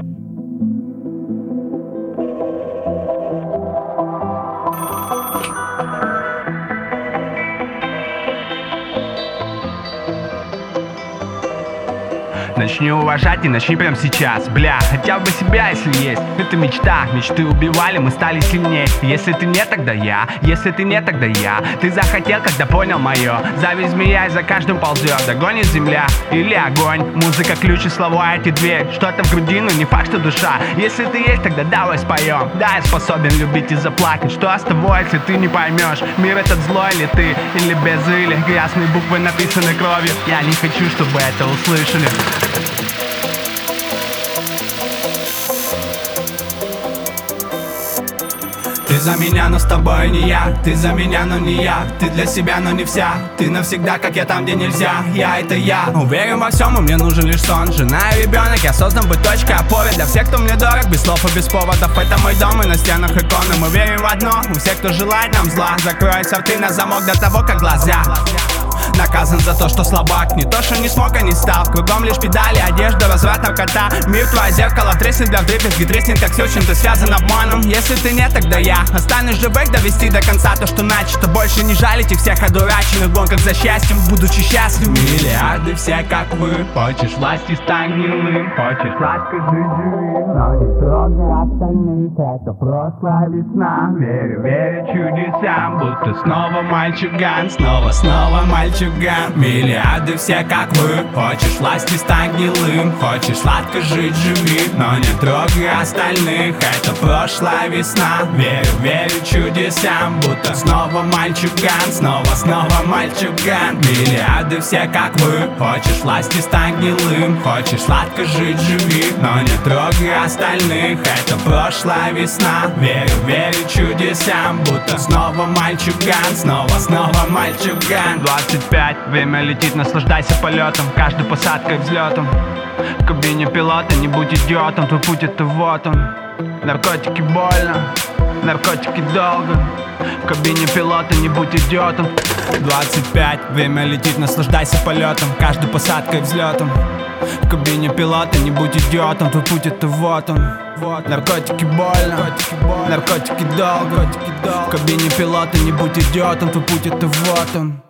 Начни уважать и начни прямо сейчас. Бля, хотя бы себя, если есть. Это мечта, мечты убивали, мы стали сильнее. Если ты не, тогда я. Если ты не, тогда я. Ты захотел, когда понял мое. Зависть змея и за каждым ползет. Догонит земля или огонь. Музыка, ключ и слова, эти дверь. Что-то в грудину, не факт, что душа. Если ты есть, тогда давай споем. Да, я способен любить и заплакать. Что с тобой, если ты не поймешь? Мир этот злой ли ты, или без или. Грязные буквы написаны кровью. Я не хочу, чтобы это услышали. Ты за меня, но с тобой не я. Ты за меня, но не я. Ты для себя, но не вся. Ты навсегда, как я там, где нельзя. Я — это я. Уверен во всем, и мне нужен лишь сон. Жена и ребенок, я создан быть точкой опоры для всех, кто мне дорог, без слов и без поводов. Это мой дом, и на стенах иконы. Мы верим в одно, у всех, кто желает нам зла. Закроется рты на замок до того, как глаза. Наказан за то, что слабак. Не то, что не смог, а не стал. Кругом лишь педали, одежда, разврат, наркота. Мир твое зеркало, треснет для вдребезги. Треснет, как все, чем ты связан обманом. Если ты нет, тогда я останусь живых, довести до конца то, что начато. Больше не жалить их всех одураченных гонках за счастьем, будучи счастлив. Миллиарды все, как вы. Хочешь власти, стань гнилым. Хочешь сладко жить, живи. Но не трогай остальных, это прошлая весна. Верю, верю чудесам, будто снова мальчуган. Снова мальчуган. Миллиарды все, как вы. Хочешь власти, стань гнилым. Хочешь сладко жить, живи. Но не трогай остальных, это прошлая весна. Верю, верю чудесам, будто снова мальчуган. Снова мальчуган. Миллиарды все, как вы. Хочешь власти, стань гнилым. Хочешь сладко жить, живи. Но не трогай остальных, это прошлая весна. Верю, верю чудесам, будто снова мальчуган. Снова мальчуган. 25, время летит, наслаждайся полетом. Каждой посадкой, взлетом. В кабине пилота, не будь идиотом. Твой путь — это вот он. Наркотики больно, наркотики долго. В кабине пилота, не будь идиотом. 25, время летит, наслаждайся полетом. Каждой посадкой, взлетом. В кабине пилота, не будь идиотом. Твой путь — это вот он. Наркотики больно, наркотики долго. В кабине пилота, не будь идиотом. Твой путь — это вот он.